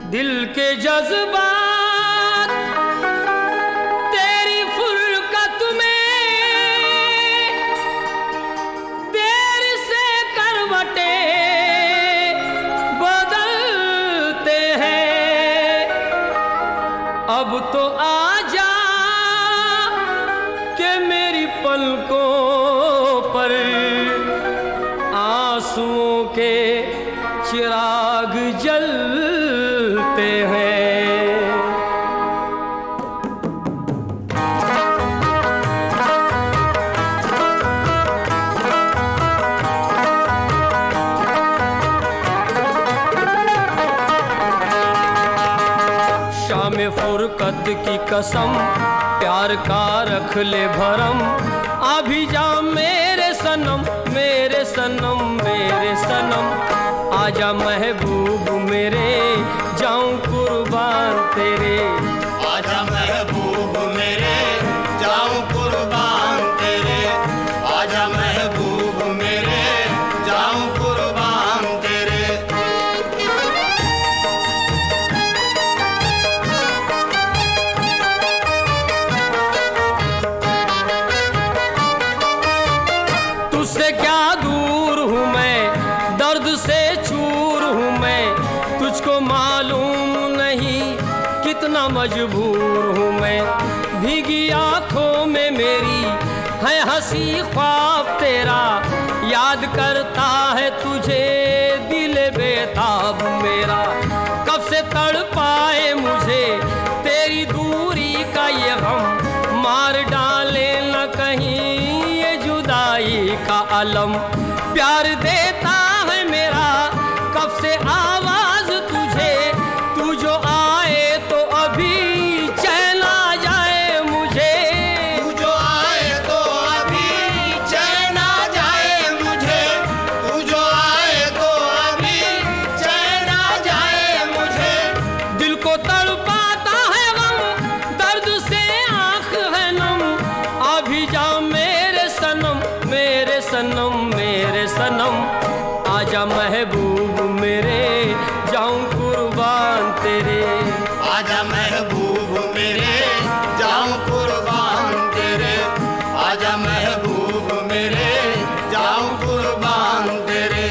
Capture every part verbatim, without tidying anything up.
दिल के जज्बात तेरी फुरकत में देर से करवटे बदलते हैं। अब तो आजा के मेरी पलकों पर आंसुओं के चिराग जलते हैं। शाम फुरकत की कसम प्यार का रख ले भरम, अभी जा मेरे सनम मेरे सनम मेरे सनम। आजा महबूब मेरे जाऊं कुर्बान तेरे, आजा महबूब मेरे जाऊं कुर्बान तेरे, आजा महबूब मेरे जाऊं कुर्बान तेरे। तुझसे क्या दूर हूँ मैं, दर्द से चूर हूँ मैं, तुझको मालूम नहीं कितना मजबूर हूँ मैं। भीगी आँखों में मेरी है हंसी ख्वाब तेरा, याद करता है तुझे दिल बेताब मेरा। कब से तड़पाए मुझे तेरी दूरी का ये गम, मार डाले न कहीं ये जुदाई का अलम। प्यार देता है मेरा कब से आवाज तुझे, तू जो आए तो अभी चैन आ जाए मुझे, तू जो आए तो अभी चैन आ जाए मुझे, तू जो आए तो अभी चैन आ जाए मुझे। दिल को तड़पाता है गम, दर्द से आँख है नम, अभी जा मेरे सनम मेरे सनम मेरे सनम। आजा महबूब मेरे जाऊं कुर्बान तेरे, आजा महबूब मेरे जाऊं कुर्बान तेरे, आजा महबूब मेरे जाऊं कुर्बान तेरे।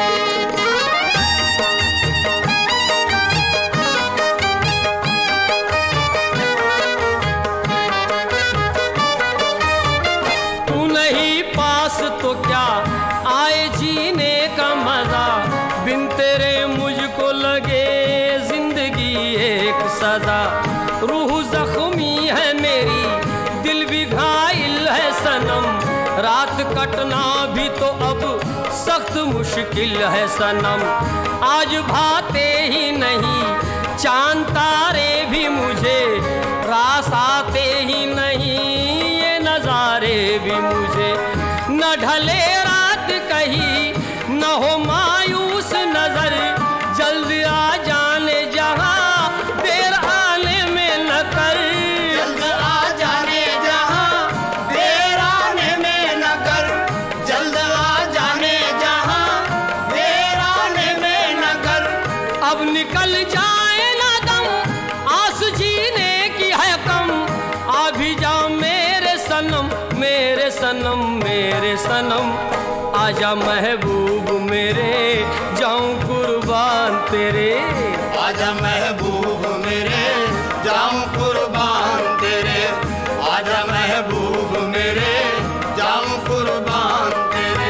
तू नहीं पास तो क्या आए जीने का मजा, बिन तेरे मुझको लगे जिंदगी एक सजा। रूह जख्मी है मेरी दिल भी घायल है सनम, रात कटना भी तो अब सख्त मुश्किल है सनम। आज भाते ही नहीं चांद तारे भी मुझे, रास आते ही नहीं ये नजारे भी मुझे। न ढले रात कहीं न हो मायूस नजर, जल्द आ जाने जहां देर आने में न कर, जल्द आ जाने जहां देर आने में न कर, जल्द आ जाने जहां देर आने में न कर। अब निकल जाए ना दम आस जीने की है कम, अभी जा मेरे सनम मेरे सनम मेरे सनम। आजा महबूब मेरे जाऊं कुर्बान तेरे, आजा महबूब मेरे जाऊं कुर्बान तेरे, आजा महबूब मेरे जाऊं कुर्बान तेरे।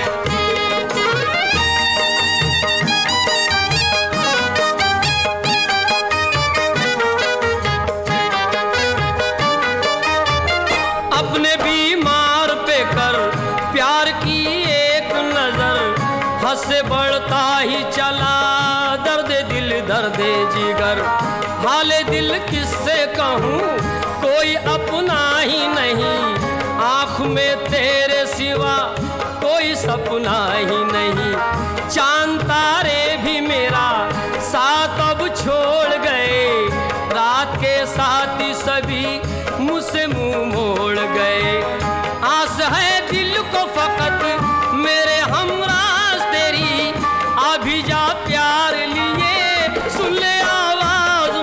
अपने बीमार पे कर प्यार की एक नजर, हद से बढ़ता ही चला दर्द दिल दर्द जिगर। हाले दिल किससे कहूँ कोई अपना ही नहीं, आँख में तेरे सिवा कोई सपना ही नहीं। चांद तारे भी मेरा साथ अब छोड़ गए, रात के साथी सभी मुझसे मुंह मोड़ गए। आस है दिल को फकत मेरे हमराज तेरी, अभी जा प्यार लिए सुन ले आवाज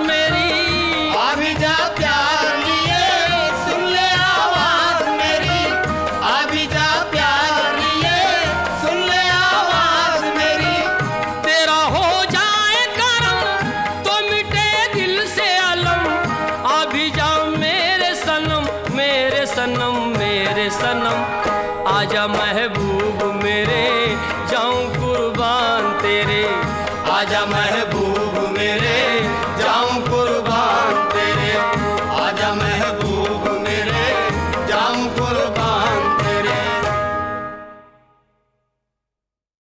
आजा महबूब